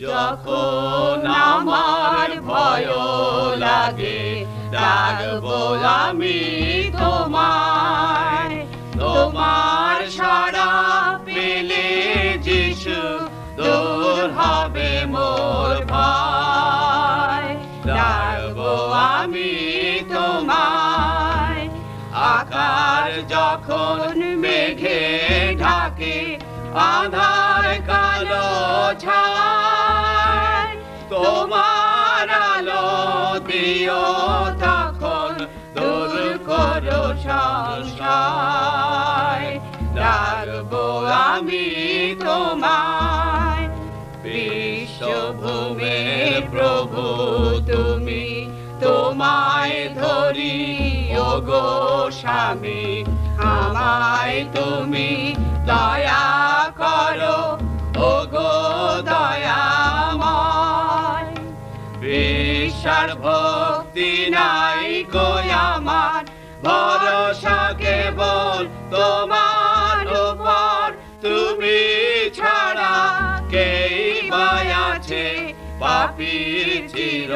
যখন আমার ভয় লাগে ডাকবো আমি তোমায়, তোমার সাড়া পেলে যিশু দূর হবে মোর ভয়। ডাকবো আমি তোমায়, আকাশ যখন মেঘে ঢাকে আঁধার কালো ছায়, তোমার আলো দিও তখন দূর করো সংশয়। ডাকবো আমি তোমায়, বিশ্বভূমির প্রভু তুমি, তোমায় ধরি ওগো স্বামী। আমায় তুমি দয়া করো ওগো দয়াময়। বিশ্বাস ভক্তি নাই গো আমার, ভরসা কেবল তোমার উপর। তুমি ছাড়া কেই বা আছে পাপীর চির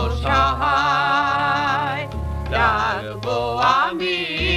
সহায়। ডাকবো আমি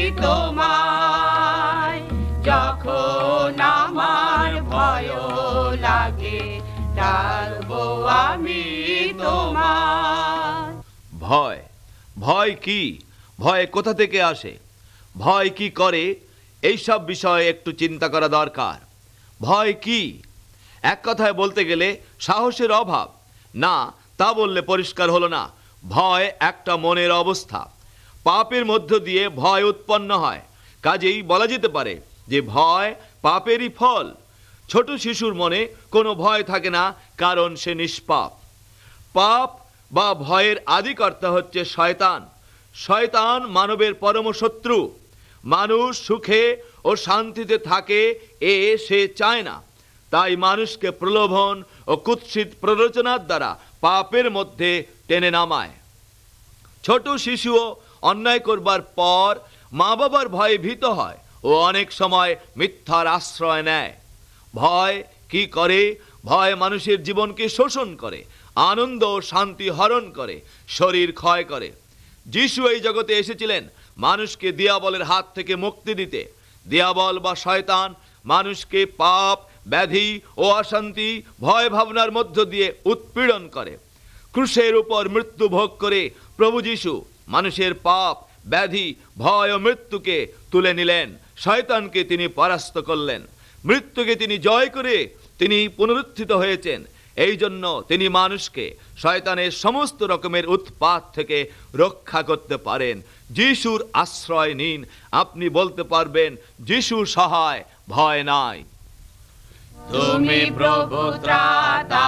তোমায়, যখন আমার ভয় লাগে ডাকবো আমি তোমায়। ভয়, ভয় কি? ভয় কোথা থেকে আসে? ভয় কি করে? এইসব বিষয়ে একটু চিন্তা করা দরকার। ভয় কি? এক কথায় বলতে গেলে সাহসের অভাব। না, তা বললে পরিষ্কার হলো না। ভয় একটা মনের অবস্থা। পাপের মধ্য দিয়ে ভয় উৎপন্ন হয়। কাজেই বলা যেতে পারে যে ভয় পাপেরই ফল। ছোট শিশুর মনে কোনো ভয় থাকে না, কারণ সে নিষ্পাপ। পাপ বা ভয়ের আদিকর্তা হচ্ছে শয়তান। শয়তান মানবের পরম শত্রু। মানুষ সুখে ও শান্তিতে থাকে এ সে চায় না। তাই মানুষকে প্রলোভন ও কুৎসিত প্ররোচনার দ্বারা পাপের মধ্যে টেনে নামায়। ছোট শিশুও অন্যায় করবার পর মা বাবার ভয়ে ভীত হয় ও অনেক সময় মিথ্যার আশ্রয় নেয়। ভয় কি করে? ভয় মানুষের জীবনকে শোষণ করে, আনন্দ ও শান্তি হরণ করে, শরীর ক্ষয় করে। যিশু এই জগতে এসেছিলেন মানুষকে দিয়াবলের হাত থেকে মুক্তি দিতে। দিয়াবল বা শয়তান মানুষকে পাপ, ব্যাধি ও অশান্তি, ভয় ভাবনার মধ্য দিয়ে উৎপীড়ন করে। ক্রুশের উপর মৃত্যু ভোগ করে প্রভু যিশু মানুষের পাপ, ব্যাধি, ভয় ও মৃত্যুকে তুলে নিলেন। শয়তানকে তিনি পরাস্ত করলেন। মৃত্যুকে তিনি জয় করে তিনি পুনরুত্থিত হয়েছেন। এই জন্য তিনি মানুষকে শয়তানের সমস্ত রকমের উৎপাত থেকে রক্ষা করতে পারেন। যিশুর আশ্রয় নিন, আপনি বলতে পারবেন যিশু সহায়, ভয় নাই। তুমি প্রভু ত্রাতা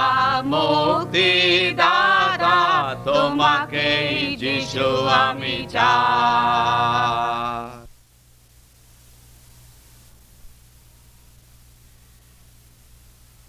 মুক্তিদাতা, তোমাকেই যিশু আমি চাই।